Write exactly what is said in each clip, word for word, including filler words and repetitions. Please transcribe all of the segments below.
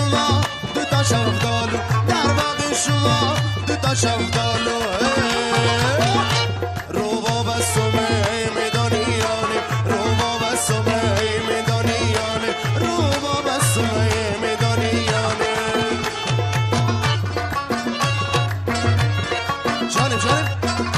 شما دو تا شفتالو، در باغ شما دو تا شفتالو. روبا بستمه میدانیانه، روبا بستمه میدانیانه، روبا بستمه میدانیانه. جانم جانم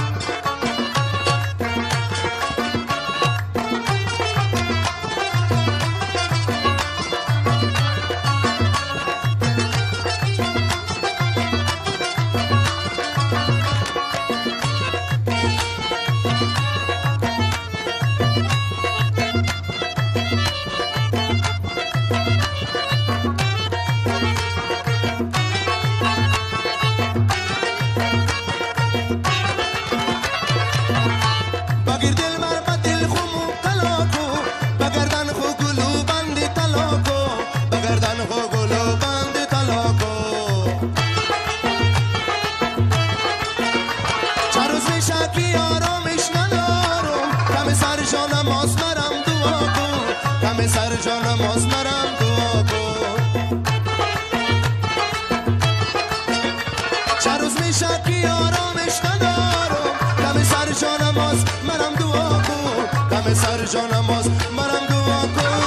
بگیر دل مر با دل خمو تلاکو، بگردن خو گلو بند تلاکو، بگردن خو گلو بند تلاکو. چند روز میشه که آرامش ندارم، کم سر جانم آز مرم دعا کن، کم سر جانم آز مرم دعا کن. چند روز میشه که آرامش ندارم، کم سر جانم آز مرم دعا کن، کم سر جانم آز مرم دعا کن.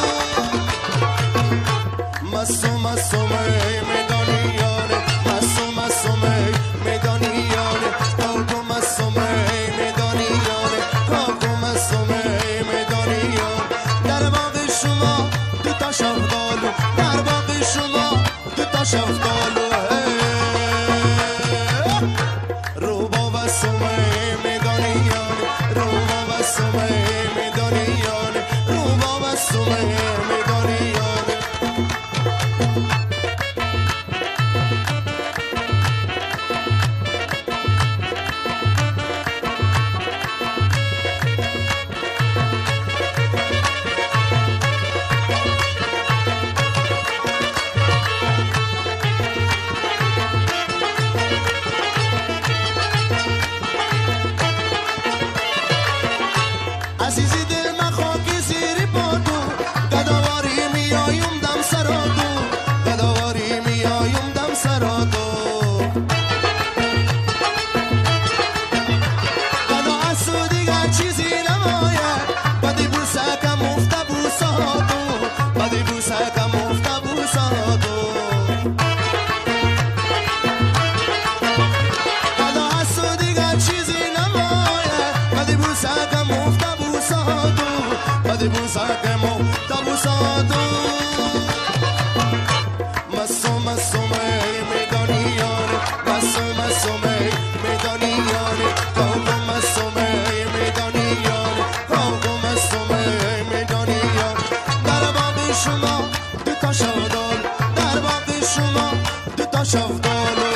مستو مستو میدانیانه، مستو مستو میدانیانه، کاکو مستو میدانیانه، کاکو مستو میدانیانه. در باغ شما دو تا شفتالو، در باغ شما دو تا شفتالو. روبا بستمه میدانیانه، روبا بستمه میدانیانه، روبا بستمه میدانیانه. عزیزی دل من خاکی زیر پاتو، گداواری میایم دم سراتو، گداواری میایم دم سراتو. گدا از تو دیگر چیزی نمایه، بدی بوسه کم افته بوسه هاتو، بدی بوسه کم افته بوسه هاتو. گدا از تو دیگر چیزی نمایه، بدی بوسه کم افته بدی بوسه کمو تبوساتو. مستو مستو میدانیانه، مستو مستو میدانیانه، کاکو مستو میدانیانه، کاکو مستو میدانیانه. در باغ شما دو تا شفتالو، در باغ شما دو تا شفتالو.